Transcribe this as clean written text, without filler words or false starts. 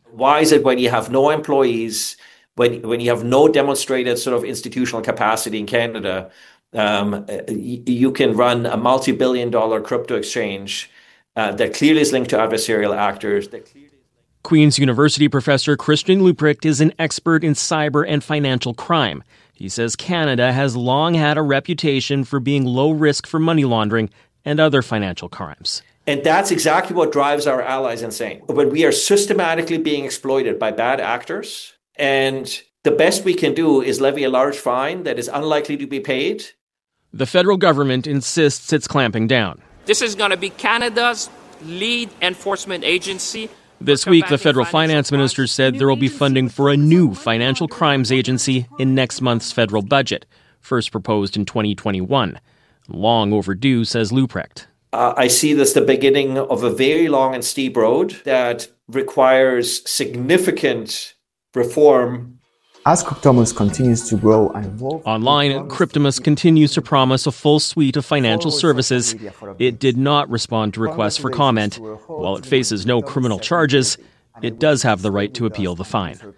Why is it when you have no employees, when you have no demonstrated sort of institutional capacity in Canada, you can run a multi-billion-dollar crypto exchange that clearly is linked to adversarial actors. Queen's University professor Christian Leuprecht is an expert in cyber and financial crime. He says Canada has long had a reputation for being low risk for money laundering and other financial crimes. And that's exactly what drives our allies insane. When we are systematically being exploited by bad actors, and the best we can do is levy a large fine that is unlikely to be paid. The federal government insists it's clamping down. This is going to be Canada's lead enforcement agency. This week, the federal finance minister said there will be funding for a new financial crimes agency in next month's federal budget, first proposed in 2021. Long overdue, says Leuprecht. I see this the beginning of a very long and steep road that requires significant reform. As Cryptomus continues to grow and evolve... Online, Cryptomus continues to promise a full suite of financial services. It did not respond to requests for comment. While it faces no criminal charges, it does have the right to appeal the fine.